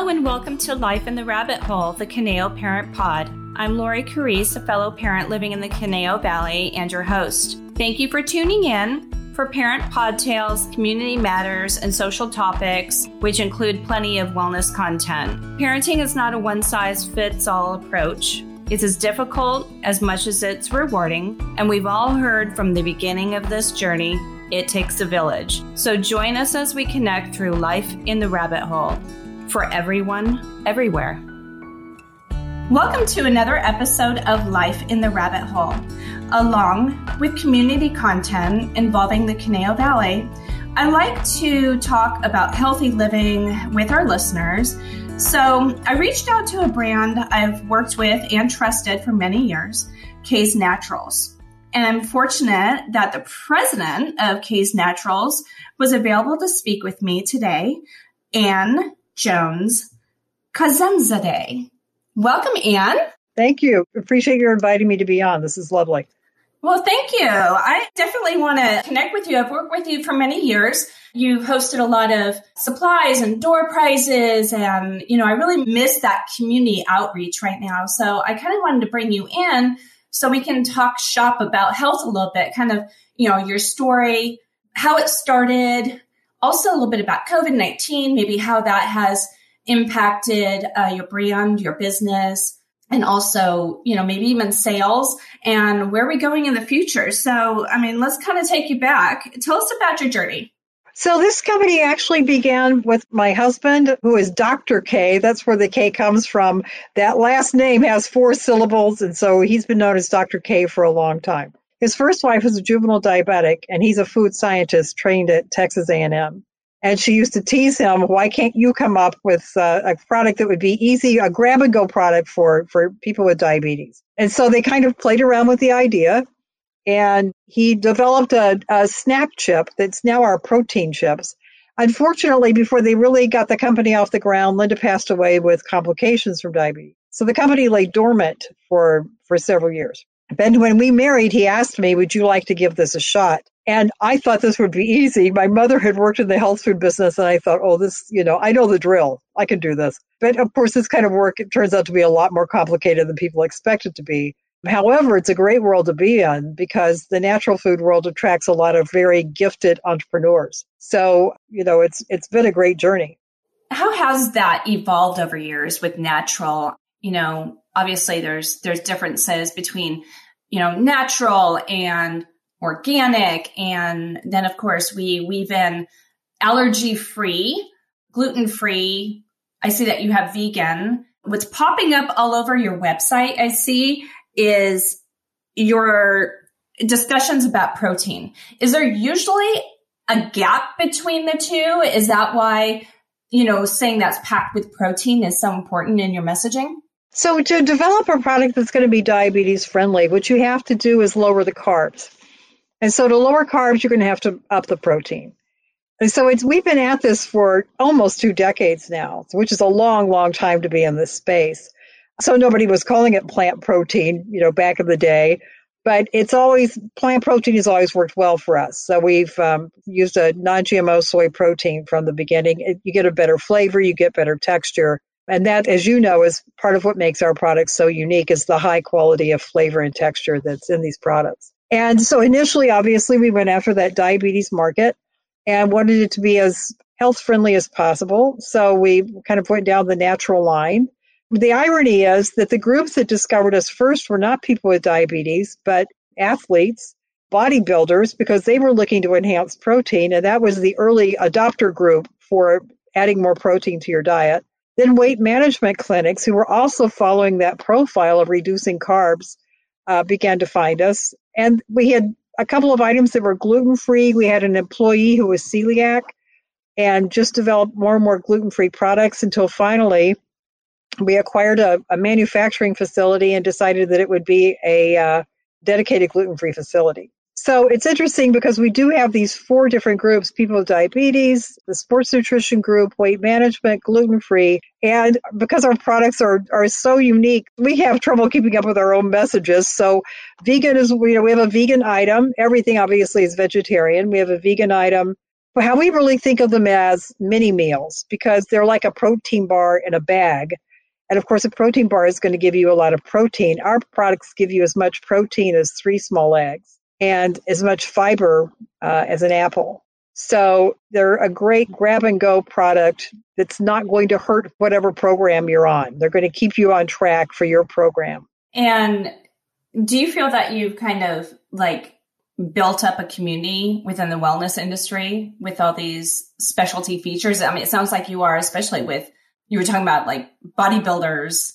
Hello and welcome to Life in the Rabbit Hole, the Conejo Parent Pod. I'm Lori Carice, a fellow parent living in the Conejo Valley and your host. Thank you for tuning in for Parent Pod Tales, community matters, and social topics, which include plenty of wellness content. Parenting is not a one-size-fits-all approach. It's as difficult as much as it's rewarding, and we've all heard from the beginning of this journey, it takes a village. So join us as we connect through Life in the Rabbit Hole. For everyone, everywhere. Welcome to another episode of Life in the Rabbit Hole. Along with community content involving the Conejo Valley, I like to talk about healthy living with our listeners. So I reached out to a brand I've worked with and trusted for many years, K's Naturals. And I'm fortunate that the president of K's Naturals was available to speak with me today, Ann Jones Kazemzadeh. Welcome, Ann. Thank you. Appreciate your inviting me to be on. This is lovely. Well, thank you. I definitely want to connect with you. I've worked with you for many years. You've hosted a lot of supplies and door prizes. And, I really miss that community outreach right now. So I kind of wanted to bring you in so we can talk shop about health a little bit, kind of, your story, how it started, also a little bit about COVID-19, maybe how that has impacted your brand, your business, and also, maybe even sales and where are we going in the future? So, let's kind of take you back. Tell us about your journey. So this company actually began with my husband, who is Dr. K. That's where the K comes from. That last name has 4 syllables, and so he's been known as Dr. K for a long time. His first wife was a juvenile diabetic, and he's a food scientist trained at Texas A&M. And she used to tease him, why can't you come up with a product that would be easy, a grab-and-go product for people with diabetes? And so they kind of played around with the idea, and he developed a SNAP chip that's now our protein chips. Unfortunately, before they really got the company off the ground, Linda passed away with complications from diabetes. So the company lay dormant for several years. Then when we married, he asked me, would you like to give this a shot? And I thought this would be easy. My mother had worked in the health food business, and I thought, I know the drill. I can do this. But of course, this kind of work, it turns out to be a lot more complicated than people expect it to be. However, it's a great world to be in because the natural food world attracts a lot of very gifted entrepreneurs. So, it's been a great journey. How has that evolved over years with natural? Obviously there's differences between, natural and organic. And then of course we weave in allergy-free, gluten-free. I see that you have vegan. What's popping up all over your website, I see, is your discussions about protein. Is there usually a gap between the two? Is that why, saying that's packed with protein is so important in your messaging? So to develop a product that's going to be diabetes friendly, what you have to do is lower the carbs. And so to lower carbs, you're going to have to up the protein. And so we've been at this for almost 2 decades now, which is a long, long time to be in this space. So nobody was calling it plant protein, back in the day, but plant protein has always worked well for us. So we've used a non-GMO soy protein from the beginning. You get a better flavor, you get better texture. And that, as you know, is part of what makes our products so unique is the high quality of flavor and texture that's in these products. And so initially, obviously, we went after that diabetes market and wanted it to be as health friendly as possible. So we kind of went down the natural line. The irony is that the groups that discovered us first were not people with diabetes, but athletes, bodybuilders, because they were looking to enhance protein. And that was the early adopter group for adding more protein to your diet. Then weight management clinics, who were also following that profile of reducing carbs, began to find us. And we had a couple of items that were gluten-free. We had an employee who was celiac and just developed more and more gluten-free products until finally we acquired a manufacturing facility and decided that it would be a dedicated gluten-free facility. So it's interesting because we do have these 4 different groups, people with diabetes, the sports nutrition group, weight management, gluten-free. And because our products are so unique, we have trouble keeping up with our own messages. So vegan is, we have a vegan item. Everything obviously is vegetarian. We have a vegan item how we really think of them as mini meals because they're like a protein bar in a bag. And of course, a protein bar is going to give you a lot of protein. Our products give you as much protein as 3 small eggs and as much fiber as an apple. So they're a great grab and go product that's not going to hurt whatever program you're on. They're going to keep you on track for your program. And do you feel that you've kind of built up a community within the wellness industry with all these specialty features? I mean, it sounds like you are, especially with, you were talking about bodybuilders.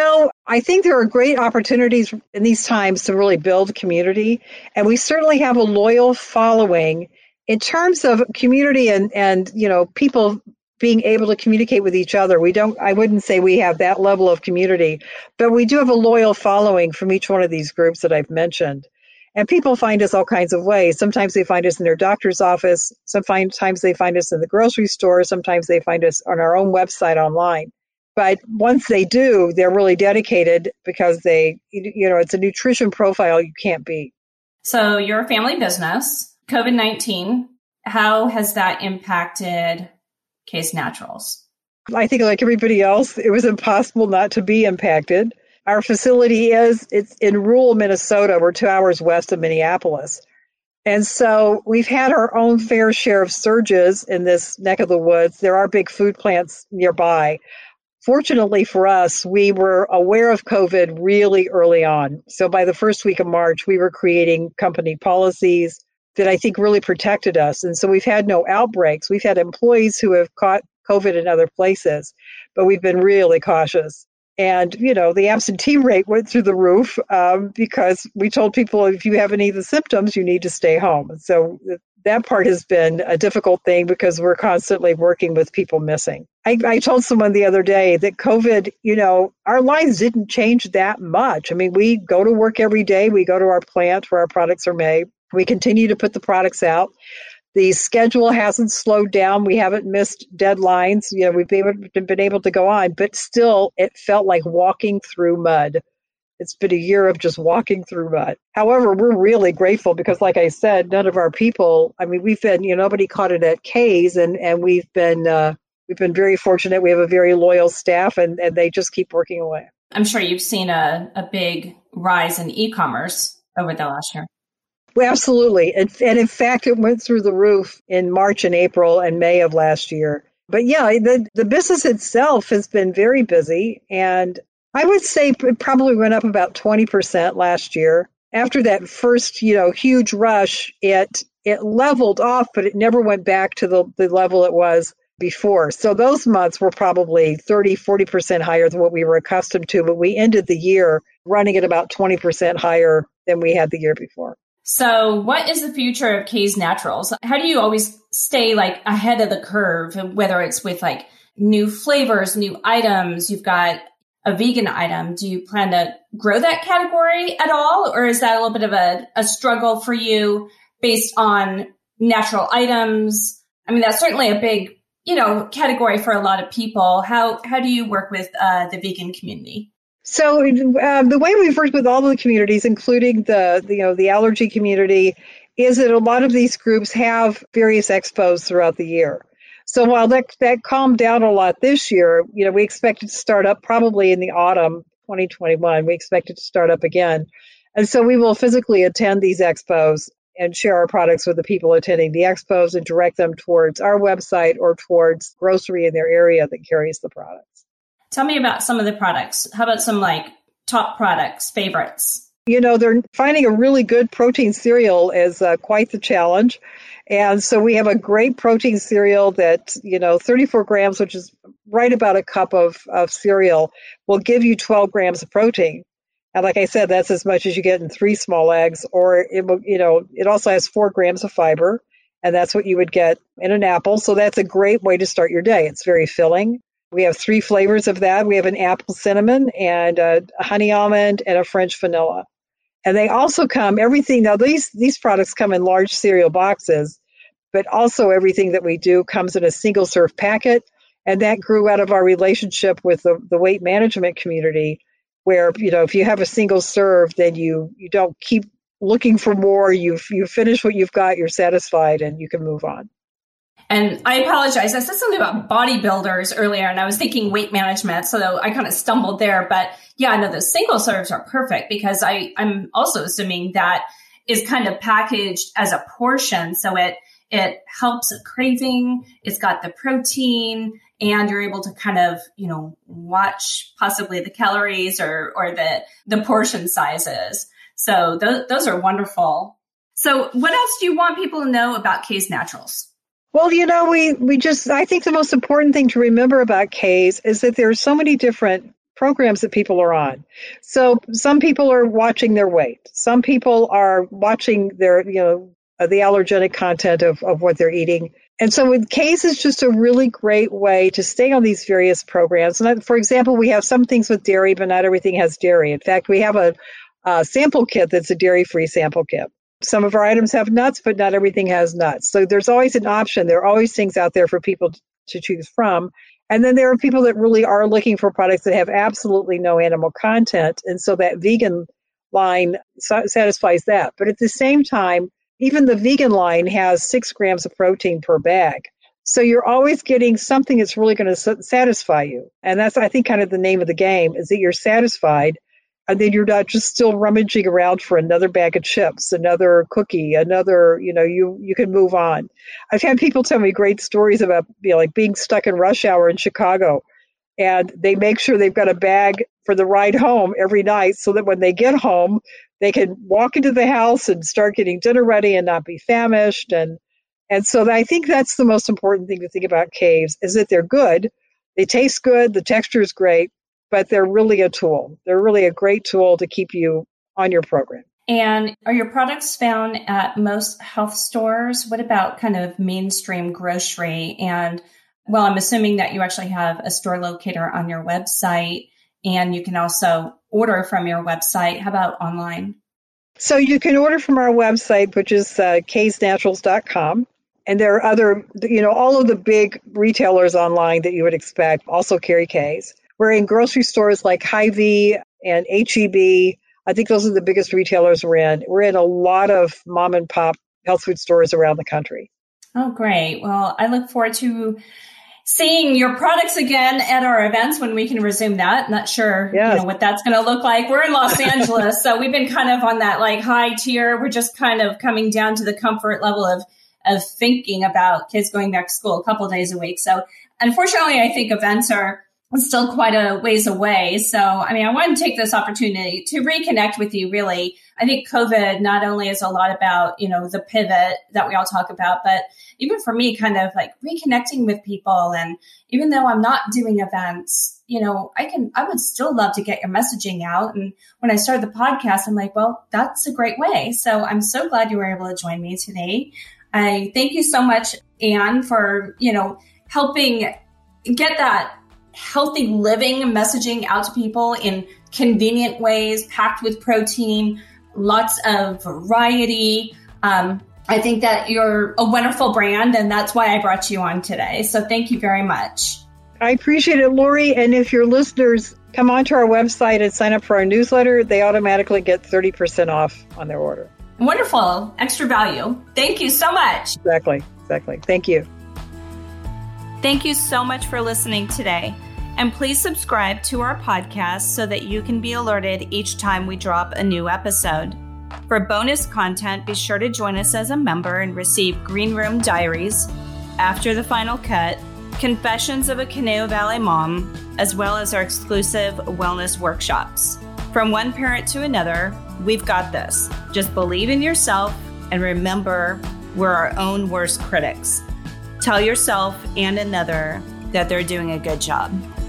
I think there are great opportunities in these times to really build community. And we certainly have a loyal following in terms of community and people being able to communicate with each other. I wouldn't say we have that level of community, but we do have a loyal following from each one of these groups that I've mentioned. And people find us all kinds of ways. Sometimes they find us in their doctor's office. Sometimes they find us in the grocery store. Sometimes they find us on our own website online. But once they do, they're really dedicated because it's a nutrition profile you can't beat. So you're a family business. COVID-19, how has that impacted Kay's Naturals? I think like everybody else, it was impossible not to be impacted. Our facility it's in rural Minnesota. We're 2 hours west of Minneapolis. And so we've had our own fair share of surges in this neck of the woods. There are big food plants nearby. Fortunately for us, we were aware of COVID really early on. So by the first week of March, we were creating company policies that I think really protected us. And so we've had no outbreaks. We've had employees who have caught COVID in other places, but we've been really cautious. And, the absentee rate went through the roof because we told people if you have any of the symptoms, you need to stay home. And so that part has been a difficult thing because we're constantly working with people missing. I told someone the other day that COVID, our lives didn't change that much. I mean, we go to work every day. We go to our plant where our products are made. We continue to put the products out. The schedule hasn't slowed down. We haven't missed deadlines. We've been able to go on, but still it felt like walking through mud. It's been a year of just walking through mud. However, we're really grateful because, like I said, none of our people, we've been, nobody caught it at Kay's and we've been very fortunate. We have a very loyal staff and they just keep working away. I'm sure you've seen a big rise in e-commerce over the last year. Well, absolutely. And in fact, it went through the roof in March and April and May of last year. But yeah, the business itself has been very busy. And I would say it probably went up about 20% last year. After that first, huge rush, it leveled off, but it never went back to the level it was before. So those months were probably 30-40% higher than what we were accustomed to. But we ended the year running at about 20% higher than we had the year before. So what is the future of Kay's Naturals? How do you always stay ahead of the curve, whether it's with new flavors, new items? You've got a vegan item. Do you plan to grow that category at all? Or is that a little bit of a struggle for you based on natural items? I mean, that's certainly a big, category for a lot of people. How do you work with the vegan community? So the way we've worked with all the communities, including the allergy community, is that a lot of these groups have various expos throughout the year. So while that calmed down a lot this year, we expect it to start up probably in the autumn 2021. We expect it to start up again. And so we will physically attend these expos and share our products with the people attending the expos and direct them towards our website or towards grocery in their area that carries the products. Tell me about some of the products. How about some top products, favorites? They're finding a really good protein cereal is quite the challenge. And so we have a great protein cereal that, 34 grams, which is right about a cup of cereal, will give you 12 grams of protein. And like I said, that's as much as you get in 3 small eggs, or it also has 4 grams of fiber, and that's what you would get in an apple. So that's a great way to start your day. It's very filling. We have 3 flavors of that. We have an apple cinnamon and a honey almond and a French vanilla. And they also come, now these products come in large cereal boxes, but also everything that we do comes in a single serve packet. And that grew out of our relationship with the weight management community, where, if you have a single serve, then you don't keep looking for more. You finish what you've got, you're satisfied, and you can move on. And I apologize. I said something about bodybuilders earlier, and I was thinking weight management, so I kind of stumbled there. But yeah, no, the single serves are perfect because I'm also assuming that is kind of packaged as a portion. So it helps a craving. It's got the protein, and you're able to kind of, watch possibly the calories or the portion sizes. So those are wonderful. So what else do you want people to know about Kay's Naturals? Well, I think the most important thing to remember about Kay's is that there are so many different programs that people are on. So some people are watching their weight. Some people are watching their, the allergenic content of what they're eating. And so with Kay's is just a really great way to stay on these various programs. And for example, we have some things with dairy, but not everything has dairy. In fact, we have a sample kit that's a dairy-free sample kit. Some of our items have nuts, but not everything has nuts. So there's always an option. There are always things out there for people to choose from. And then there are people that really are looking for products that have absolutely no animal content. And so that vegan line satisfies that. But at the same time, even the vegan line has 6 grams of protein per bag. So you're always getting something that's really going to satisfy you. And that's, I think, kind of the name of the game, is that you're satisfied. And then you're not just still rummaging around for another bag of chips, another cookie, another, you can move on. I've had people tell me great stories about, like being stuck in rush hour in Chicago, and they make sure they've got a bag for the ride home every night so that when they get home, they can walk into the house and start getting dinner ready and not be famished. And so I think that's the most important thing to think about Kay's, is that they're good. They taste good. The texture is great. But they're really a tool. They're really a great tool to keep you on your program. And are your products found at most health stores? What about kind of mainstream grocery? And well, I'm assuming that you actually have a store locator on your website, and you can also order from your website. How about online? So you can order from our website, which is kaysnaturals.com. And there are other, all of the big retailers online that you would expect also carry Kay's. We're in grocery stores like Hy-Vee and H-E-B. I think those are the biggest retailers we're in. We're in a lot of mom and pop health food stores around the country. Oh, great. Well, I look forward to seeing your products again at our events when we can resume that. Not sure what that's going to look like. We're in Los Angeles, so we've been kind of on that like high tier. We're just kind of coming down to the comfort level of thinking about kids going back to school a couple of days a week. So unfortunately, I think events are still quite a ways away. So, I want to take this opportunity to reconnect with you, really. I think COVID not only is a lot about, the pivot that we all talk about, but even for me, kind of like reconnecting with people. And even though I'm not doing events, I would still love to get your messaging out. And when I started the podcast, I'm like, well, that's a great way. So I'm so glad you were able to join me today. I thank you so much, Anne, for, helping get that healthy living messaging out to people in convenient ways, packed with protein, lots of variety. I think that you're a wonderful brand, and that's why I brought you on today. So thank you very much. I appreciate it, Lori. And if your listeners come onto our website and sign up for our newsletter, they automatically get 30% off on their order. Wonderful. Extra value. Thank you so much. Exactly. Thank you. Thank you so much for listening today. And please subscribe to our podcast so that you can be alerted each time we drop a new episode. For bonus content, be sure to join us as a member and receive Green Room Diaries, After the Final Cut, Confessions of a Conejo Valley Mom, as well as our exclusive wellness workshops. From one parent to another, we've got this. Just believe in yourself and remember, we're our own worst critics. Tell yourself and another that they're doing a good job.